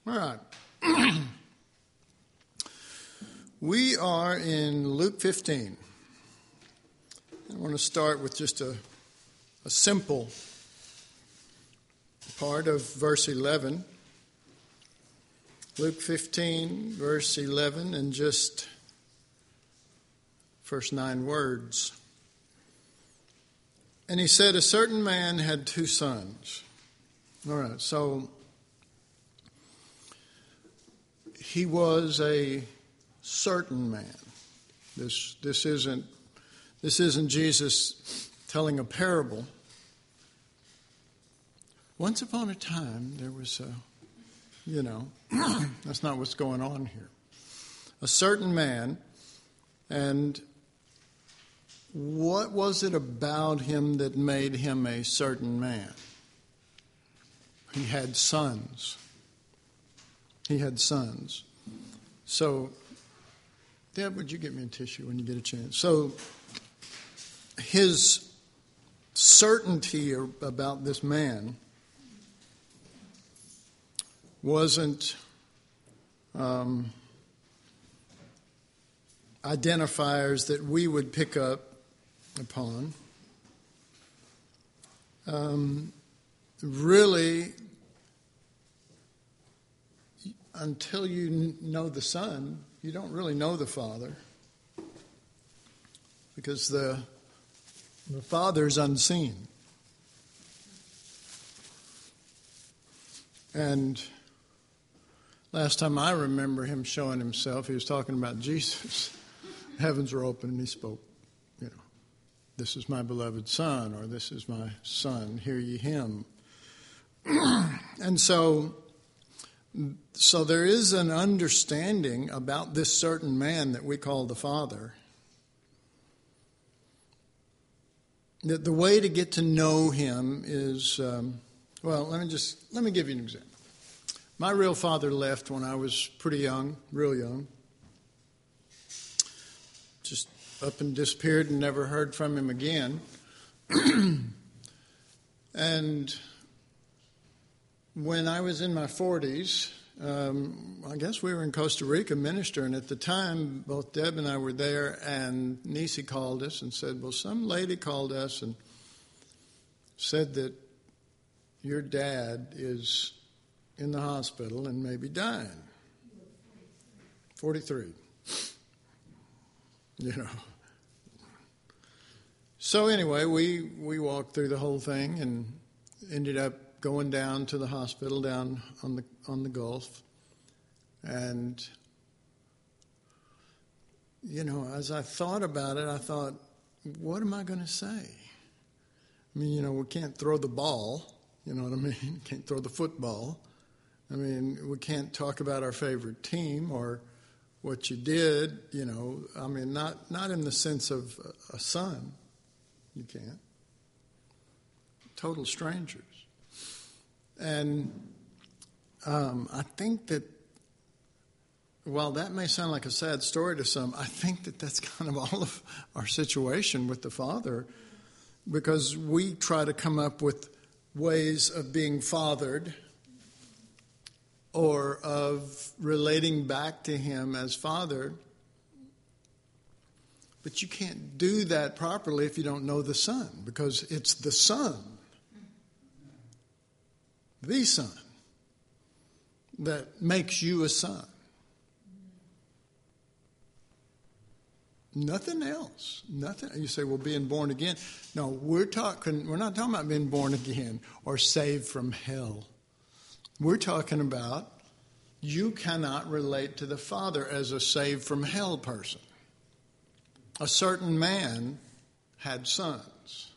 All right. We are in Luke 15. I want to start with just a simple part of verse 11. Luke 15, verse 11, and just first 9 words. And he said, a certain man had 2 sons. All right, so he was a certain man. This isn't Jesus telling a parable. Once upon a time, there was that's not what's going on here. A certain man, and what was it about him that made him a certain man? He had sons. So, Deb, would you get me a tissue when you get a chance? So, his certainty about this man wasn't identifiers that we would pick up upon. Really, until you know the Son, you don't really know the Father, because the Father's unseen. And last time I remember him showing himself, he was talking about Jesus. Heavens were open and he spoke, this is my beloved Son, or this is my Son, hear ye him. And so there is an understanding about this certain man that we call the Father. That the way to get to know him is, let me give you an example. My real father left when I was pretty young, real young. Just up and disappeared and never heard from him again. And when I was in my 40s, I guess we were in Costa Rica ministering. At the time, both Deb and I were there, and Nisi called us and said, some lady called us and said that your dad is in the hospital and maybe dying. 43. So anyway, we walked through the whole thing and ended up going down to the hospital down on the Gulf. And, as I thought about it, I thought, what am I going to say? I mean, we can't throw the ball, you know what I mean? Can't throw the football. I mean, we can't talk about our favorite team or what you did, I mean, not in the sense of a son. You can't. Total strangers. And I think that while that may sound like a sad story to some, I think that that's kind of all of our situation with the Father, because we try to come up with ways of being fathered or of relating back to him as Father. But you can't do that properly if you don't know the Son, because it's the Son, that makes you a son. Nothing else. Nothing. You say, being born again. No, we're not talking about being born again or saved from hell. We're talking about you cannot relate to the Father as a saved from hell person. A certain man had sons.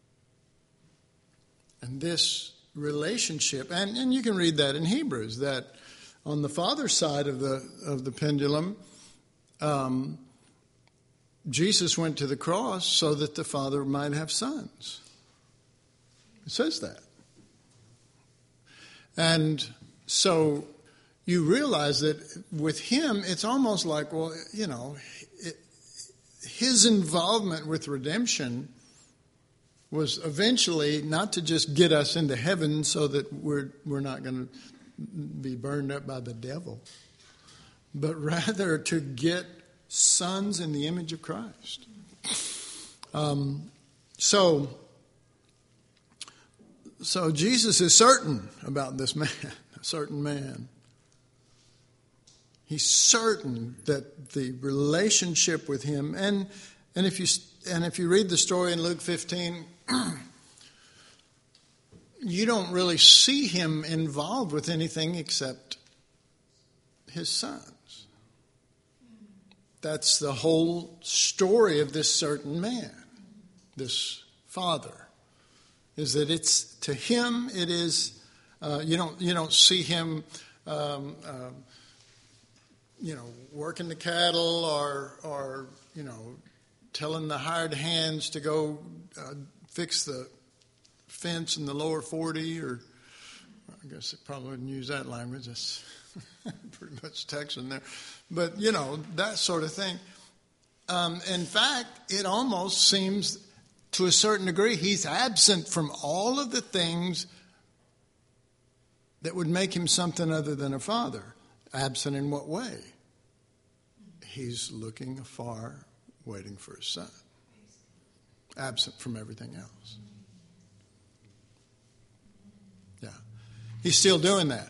And this relationship, and you can read that in Hebrews, that on the Father's side of the pendulum, Jesus went to the cross so that the Father might have sons. It says that. And so you realize that with him, it's almost like, his involvement with redemption was eventually not to just get us into heaven so that we're not going to be burned up by the devil, but rather to get sons in the image of Christ. So Jesus is certain about this man, a certain man. He's certain that the relationship with him, and if you read the story in Luke 15, you don't really see him involved with anything except his sons. That's the whole story of this certain man, this father, is that it's to him it is. You don't see him. Working the cattle or telling the hired hands to go fix the fence in the lower 40, or I guess it probably wouldn't use that language. That's pretty much Texan there. But, that sort of thing. In fact, it almost seems to a certain degree he's absent from all of the things that would make him something other than a father. Absent in what way? He's looking afar, waiting for his son. Absent from everything else. Yeah. He's still doing that.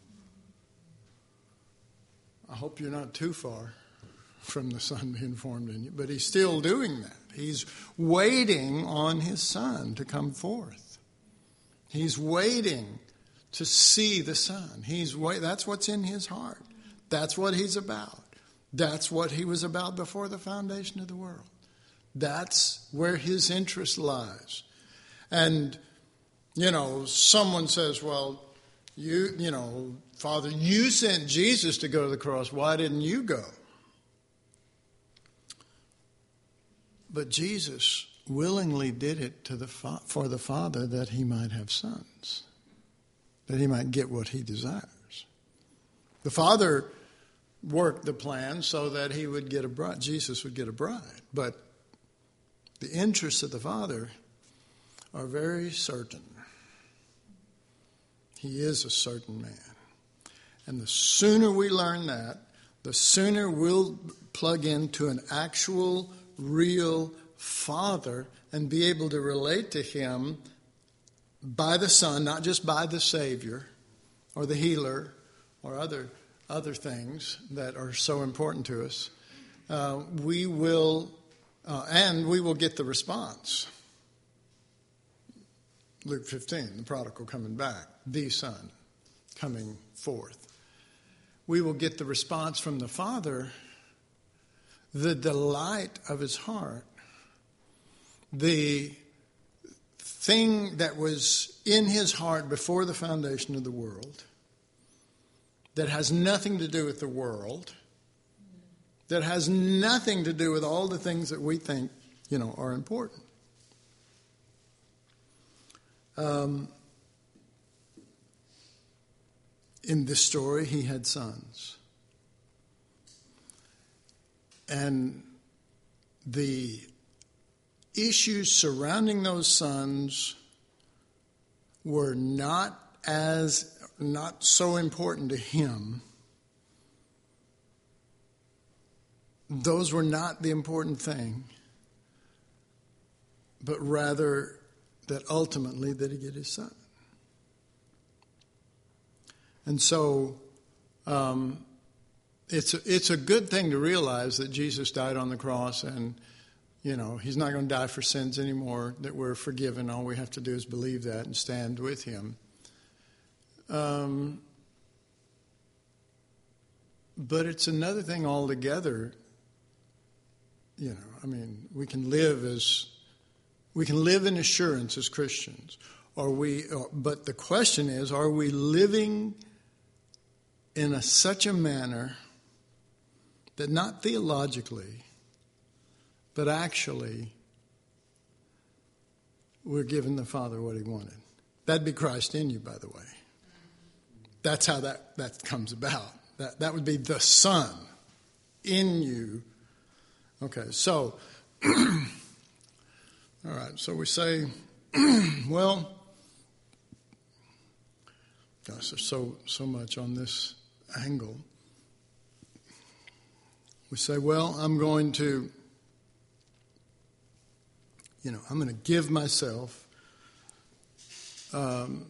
I hope you're not too far from the son being formed in you, but he's still doing that. He's waiting on his son to come forth. He's waiting to see the Son. That's what's in his heart. That's what he's about. That's what he was about before the foundation of the world. That's where his interest lies. And, someone says, well, Father, you sent Jesus to go to the cross. Why didn't you go? But Jesus willingly did it for the Father that he might have sons, that he might get what he desires. The Father worked the plan so that he would get a bride. Jesus would get a bride. But the interests of the Father are very certain. He is a certain man. And the sooner we learn that, the sooner we'll plug into an actual, real Father and be able to relate to him by the Son, not just by the Savior or the healer or other things that are so important to us. We will get the response. Luke 15, the prodigal coming back, the Son coming forth. We will get the response from the Father, the delight of his heart, the thing that was in his heart before the foundation of the world, that has nothing to do with the world, that has nothing to do with all the things that we think, are important. In this story, he had sons. And the issues surrounding those sons were not so important to him. Those were not the important thing, but rather that ultimately that he get his son. And so it's a good thing to realize that Jesus died on the cross, and he's not going to die for sins anymore, that we're forgiven. All we have to do is believe that and stand with him. But it's another thing altogether. We can live in assurance as Christians. But the question is, are we living in such a manner that not theologically, but actually we're giving the Father what he wanted? That'd be Christ in you, by the way. That's how that comes about. That would be the Son in you. Okay, so, all right, so we say, well, Gosh, there's so much on this angle. We say, well, I'm going to give myself to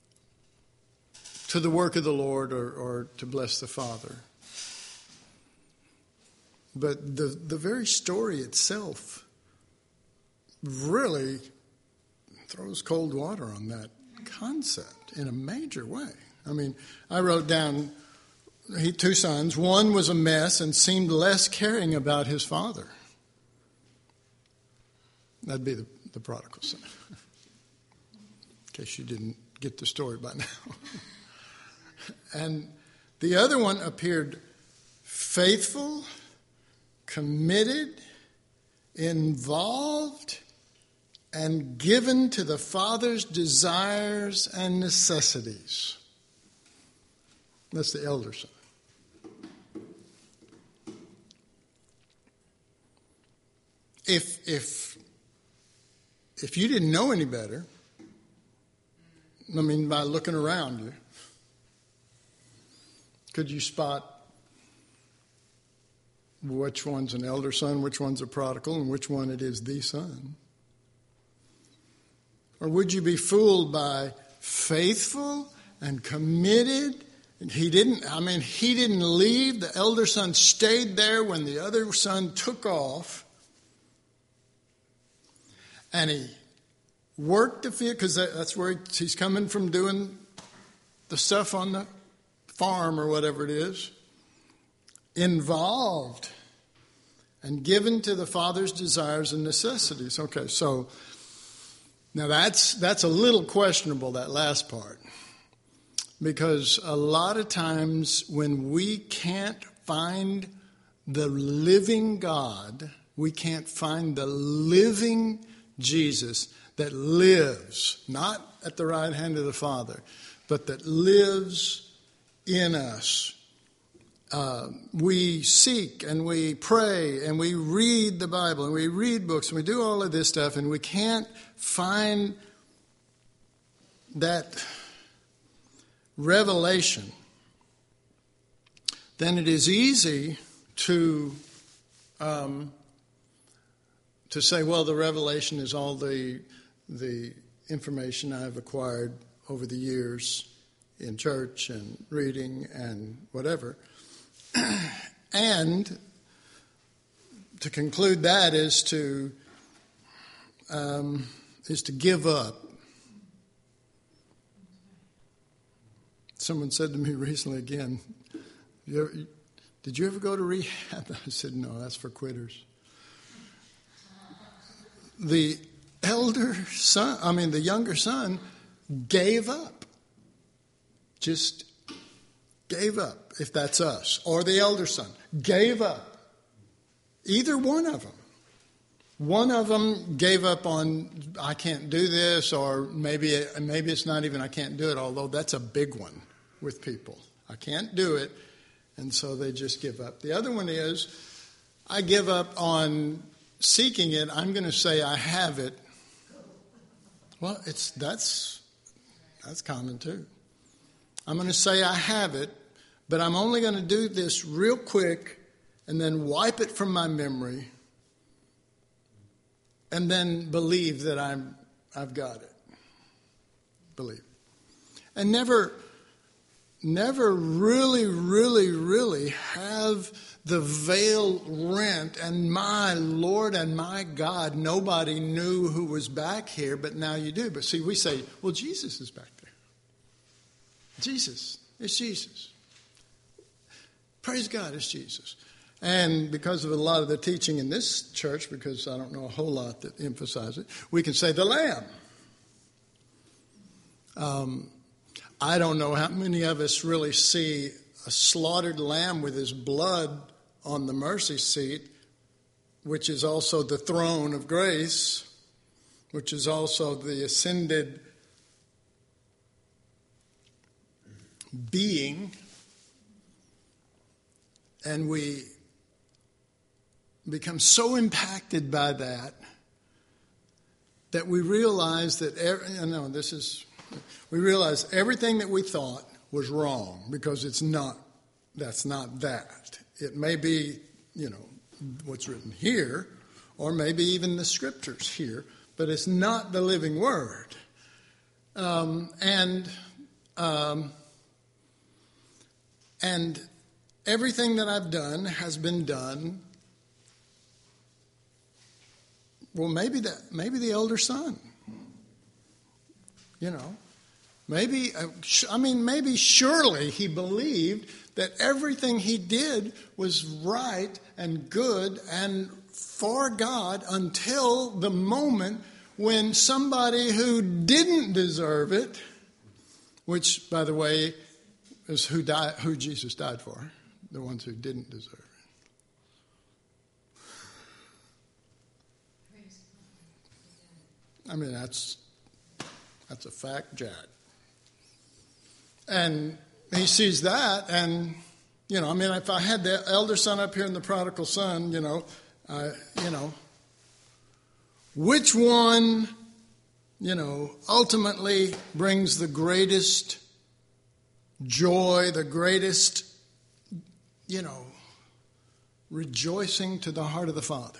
the work of the Lord or to bless the Father. But the very story itself really throws cold water on that concept in a major way. I mean, I wrote down two sons. One was a mess and seemed less caring about his father. That'd be the prodigal son. In case you didn't get the story by now. And the other one appeared faithful, committed, involved, and given to the Father's desires and necessities. That's the elder son. If you didn't know any better, I mean, by looking around you, could you spot which one's an elder son, which one's a prodigal, and which one it is the son? Or would you be fooled by faithful and committed? He didn't leave. The elder son stayed there when the other son took off. And he worked the field, because that's where he's coming from, doing the stuff on the farm or whatever it is. Involved and given to the Father's desires and necessities. Okay, so now that's a little questionable, that last part. Because a lot of times when we can't find the living God, we can't find the living Jesus that lives, not at the right hand of the Father, but that lives in us. We seek and we pray and we read the Bible and we read books and we do all of this stuff, and we can't find that revelation. Then it is easy to say, well, the revelation is all the information I've acquired over the years in church and reading and whatever. And to conclude that is to give up. Someone said to me recently again, did you ever go to rehab? I said, no, that's for quitters. The younger son gave up. Just gave up, if that's us. Or the elder son gave up. Either one of them. One of them gave up on, I can't do this, or maybe it's not even I can't do it, although that's a big one with people. I can't do it, and so they just give up. The other one is, I give up on seeking it. I'm going to say I have it. Well, that's common too. I'm going to say I have it, but I'm only going to do this real quick and then wipe it from my memory and then believe that I've got it. Believe. And never really, really, really have the veil rent, and my Lord and my God, nobody knew who was back here, but now you do. But see, we say, well, Jesus is back there. Jesus. It's Jesus. Praise God, it's Jesus. And because of a lot of the teaching in this church, because I don't know a whole lot that emphasize it, we can say the Lamb. I don't know how many of us really see a slaughtered lamb with his blood on the mercy seat, which is also the throne of grace, which is also the ascended being, and we become so impacted by that we realize that this is We realize everything that we thought was wrong because it's not. That's not that. It may be, what's written here, or maybe even the scriptures here, but it's not the living word. And everything that I've done has been done. Well, maybe the elder son. Maybe surely he believed that everything he did was right and good and for God until the moment when somebody who didn't deserve it, which, by the way, is who Jesus died for, the ones who didn't deserve it. I mean, that's a fact, Jack. And he sees that, and, if I had the elder son up here and the prodigal son, which one, ultimately brings the greatest joy, the greatest, rejoicing to the heart of the Father?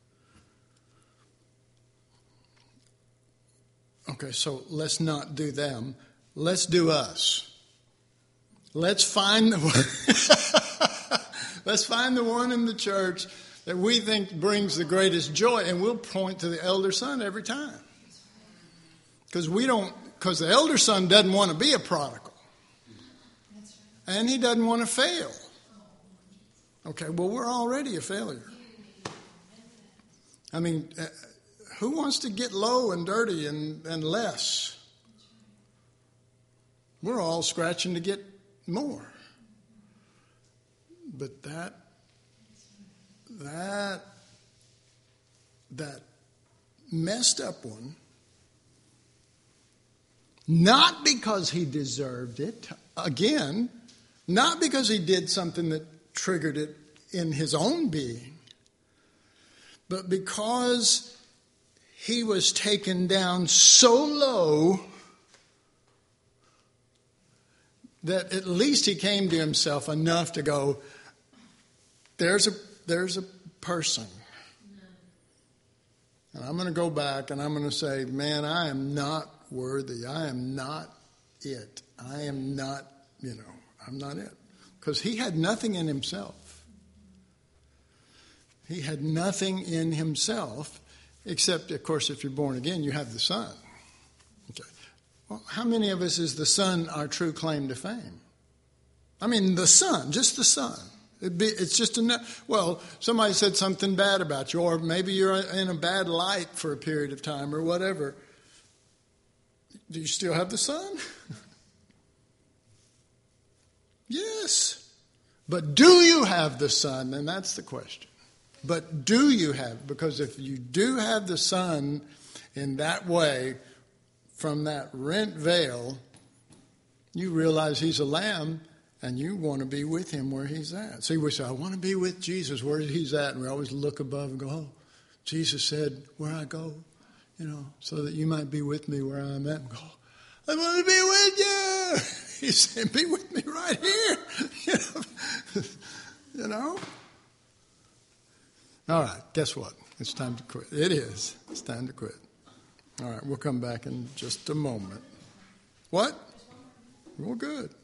Okay, so let's not do them. Let's do us. Let's find the one in the church that we think brings the greatest joy, and we'll point to the elder son every time. Because the elder son doesn't want to be a prodigal. And he doesn't want to fail. Okay, well, we're already a failure. I mean, who wants to get low and dirty and less? We're all scratching to get more. But that messed up one, not because he deserved it, again, not because he did something that triggered it in his own being, but because he was taken down so low that at least he came to himself enough to go, there's a person. And I'm going to go back and I'm going to say, man, I am not worthy. I am not it. I am not, I'm not it. Because he had nothing in himself. He had nothing in himself, except, of course, if you're born again, you have the Son. Okay. Well, how many of us is the Son our true claim to fame? I mean, the Son, just the Son. It's just somebody said something bad about you, or maybe you're in a bad light for a period of time or whatever. Do you still have the Son? Yes. But do you have the Son? And that's the question. But do you have? Because if you do have the Son in that way, from that rent veil, you realize he's a lamb and you want to be with him where he's at. See, we say, I want to be with Jesus where he's at. And we always look above and go, oh, Jesus said, where I go, so that you might be with me where I'm at. And go, I want to be with you. He said, be with me right here. All right, guess what? It's time to quit. It is. It's time to quit. All right, we'll come back in just a moment. What? Well, good.